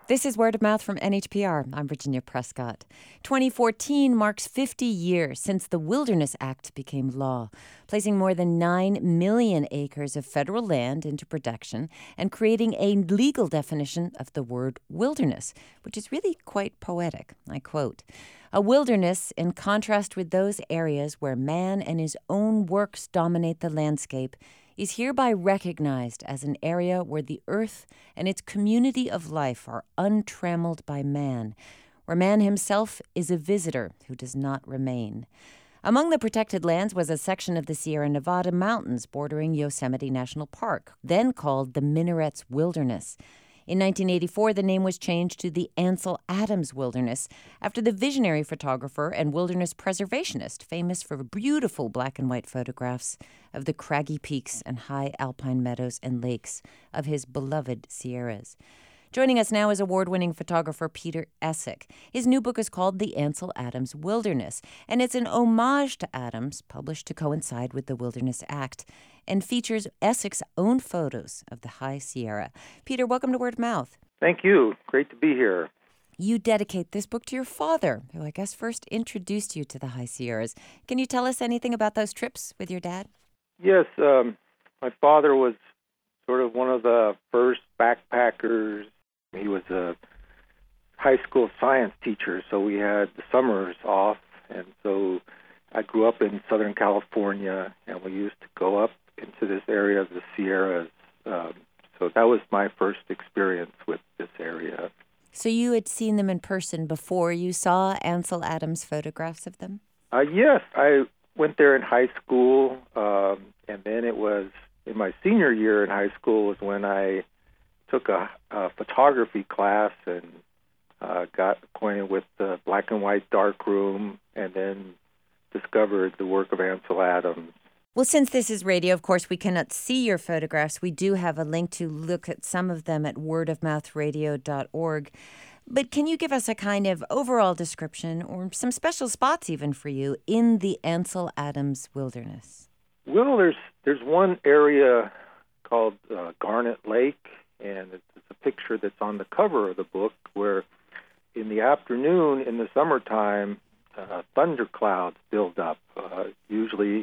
This is Word of Mouth from NHPR. I'm Virginia Prescott. 2014 marks 50 years since the Wilderness Act became law, placing more than 9 million acres of federal land into protection and creating a legal definition of the word wilderness, which is really quite poetic. I quote, "A wilderness, in contrast with those areas where man and his own works dominate the landscape, is hereby recognized as an area where the earth and its community of life are untrammeled by man, where man himself is a visitor who does not remain." Among the protected lands was a section of the Sierra Nevada mountains bordering Yosemite National Park, then called the Minarets Wilderness. In 1984, the name was changed to the Ansel Adams Wilderness after the visionary photographer and wilderness preservationist famous for beautiful black and white photographs of the craggy peaks and high alpine meadows and lakes of his beloved Sierras. Joining us now is award-winning photographer Peter Essek. His new book is called The Ansel Adams Wilderness, and it's an homage to Adams, published to coincide with the Wilderness Act, and features Essek's own photos of the High Sierra. Peter, welcome to Word of Mouth. Thank you. Great to be here. You dedicate this book to your father, who I guess first introduced you to the High Sierras. Can you tell us anything about those trips with your dad? Yes, my father was sort of one of the first backpackers. He was a high school science teacher, so we had the summers off, and so I grew up in Southern California, and we used to go up into this area of the Sierras. So that was my first experience with this area. So you had seen them in person before you saw Ansel Adams' photographs of them? Yes, I went there in high school, and then it was in my senior year in high school was when I took a photography class and got acquainted with the black and white darkroom, and then discovered the work of Ansel Adams. Well, since this is radio, of course, we cannot see your photographs. We do have a link to look at some of them at wordofmouthradio.org. But can you give us a kind of overall description, or some special spots even for you, in the Ansel Adams Wilderness? Well, there's one area called Garnet Lake, and it's a picture that's on the cover of the book where in the afternoon, in the summertime, thunderclouds build up, usually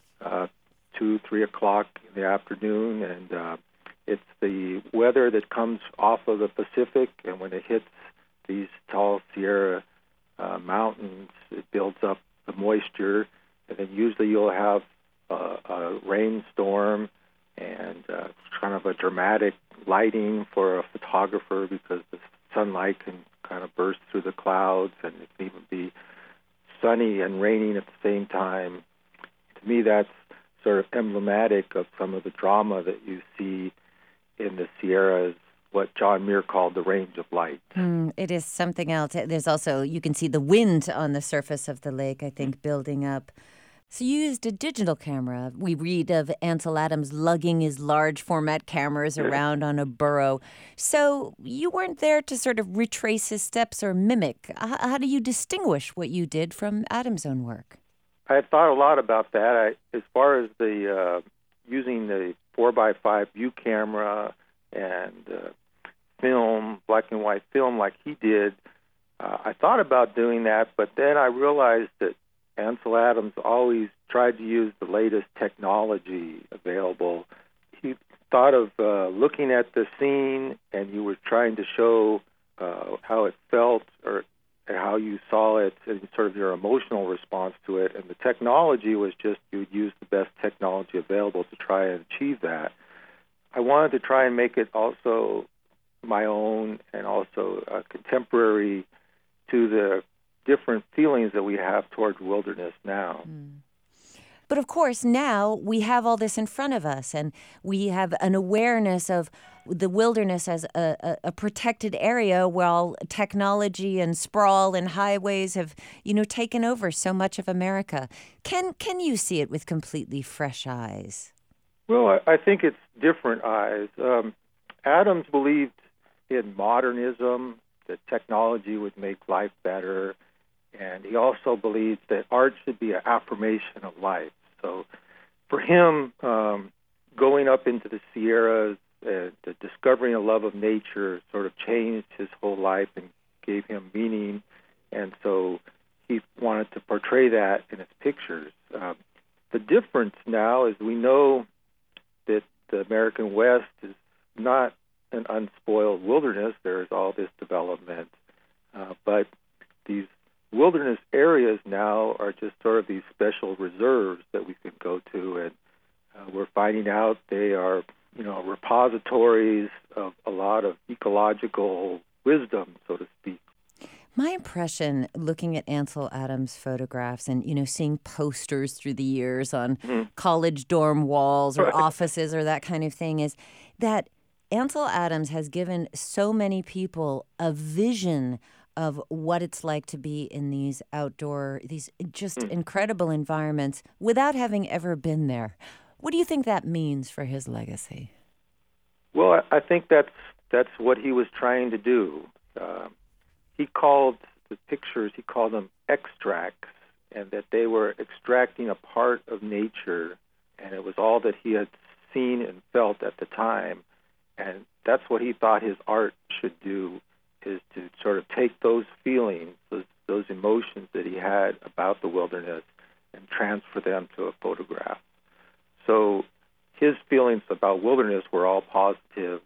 2, 3 o'clock in the afternoon, and it's the weather that comes off of the Pacific, and when it hits these tall Sierra mountains, it builds up the moisture, and then usually you'll have a rainstorm and kind of a dramatic lighting for a photographer because the sunlight can kind of burst through the clouds, and it can even be sunny and raining at the same time. To me, that's sort of emblematic of some of the drama that you see in the Sierras, what John Muir called the range of light. It is something else. There's also, you can see the wind on the surface of the lake, I think, building up. So you used a digital camera. We read of Ansel Adams lugging his large format cameras around on a burro. So you weren't there to sort of retrace his steps or mimic. How do you distinguish what you did from Adams' own work? I had thought a lot about that. As far as the using the 4x5 view camera and film, black and white film like he did, I thought about doing that, but then I realized that Ansel Adams always tried to use the latest technology available. He thought of looking at the scene, and you were trying to show how it felt or how you saw it and sort of your emotional response to it. And the technology was just you would use the best technology available to try and achieve that. I wanted to try and make it also my own and also contemporary to the different feelings that we have toward wilderness now. But of course, now we have all this in front of us, and we have an awareness of the wilderness as a protected area, while technology and sprawl and highways have, taken over so much of America. Can you see it with completely fresh eyes? Well, I think it's different eyes. Adams believed in modernism, that technology would make life better, and he also believed that art should be an affirmation of life. So for him, going up into the Sierras the discovering a love of nature sort of changed his whole life and gave him meaning, and so he wanted to portray that in his pictures. The difference now is we know that the American West is not an unspoiled wilderness. There is all this development, but these wilderness areas now are just sort of these special reserves that we can go to, and we're finding out they are, repositories of a lot of ecological wisdom, so to speak. My impression, looking at Ansel Adams photographs and, seeing posters through the years on college dorm walls or offices or that kind of thing, is that Ansel Adams has given so many people a vision of what it's like to be in these outdoor, these just incredible environments without having ever been there. What do you think that means for his legacy? Well, I think that's what he was trying to do. He called the pictures, he called them extracts, and that they were extracting a part of nature, and it was all that he had seen and felt at the time. And that's what he thought his art should do, is to sort of take those feelings, those emotions that he had about the wilderness and transfer them to a photograph. So his feelings about wilderness were all positive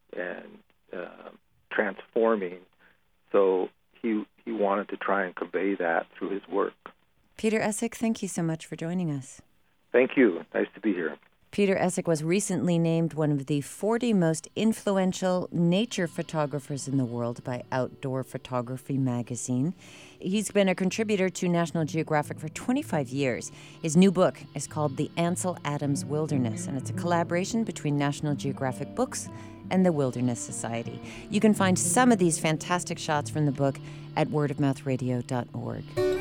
and transforming. So he wanted to try and convey that through his work. Peter Essek, thank you so much for joining us. Thank you. Nice to be here. Peter Essek was recently named one of the 40 most influential nature photographers in the world by Outdoor Photography magazine. He's been a contributor to National Geographic for 25 years. His new book is called The Ansel Adams Wilderness, and it's a collaboration between National Geographic Books and the Wilderness Society. You can find some of these fantastic shots from the book at wordofmouthradio.org.